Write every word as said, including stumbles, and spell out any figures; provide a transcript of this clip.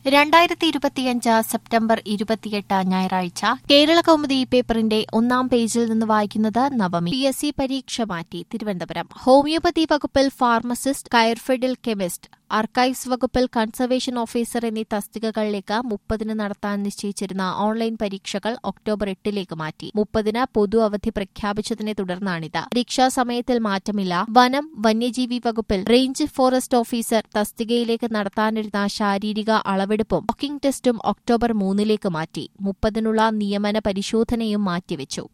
രണ്ടായിരത്തി ഇരുപത്തിയഞ്ച് സെപ്റ്റംബർ ഇരുപത്തിയെട്ട് ഞായറാഴ്ച കേരള കൗമുദി പേപ്പറിന്റെ ഒന്നാം പേജിൽ നിന്ന് വായിക്കുന്നത് നവമി. പി എസ് സി പരീക്ഷ മാറ്റി. തിരുവനന്തപുരം. ഹോമിയോപ്പതി വകുപ്പിൽ ഫാർമസിസ്റ്റ്, കയർഫെഡിൽ കെമിസ്റ്റ്, ആർക്കൈവ്സ് വകുപ്പിൽ കൺസർവേഷൻ ഓഫീസർ എന്നീ തസ്തികകളിലേക്ക് മുപ്പതിന് നടത്താൻ നിശ്ചയിച്ചിരുന്ന ഓൺലൈൻ പരീക്ഷകൾ ഒക്ടോബർ എട്ടിലേക്ക് മാറ്റി. മുപ്പതിന് പൊതു അവധി പ്രഖ്യാപിച്ചതിനെ തുടർന്നാണിത്. പരീക്ഷാ സമയത്തിൽ മാറ്റമില്ല. വനം, വന്യജീവി വകുപ്പിൽ റേഞ്ച് ഫോറസ്റ്റ് ഓഫീസർ തസ്തികയിലേക്ക് നടത്താനിരുന്ന ശാരീരിക അളവെടുപ്പും വാക്കിംഗ് ടെസ്റ്റും ഒക്ടോബർ മൂന്നിലേക്ക് മാറ്റി. മുപ്പതിനുള്ള നിയമന പരിശോധനയും മാറ്റിവെച്ചു.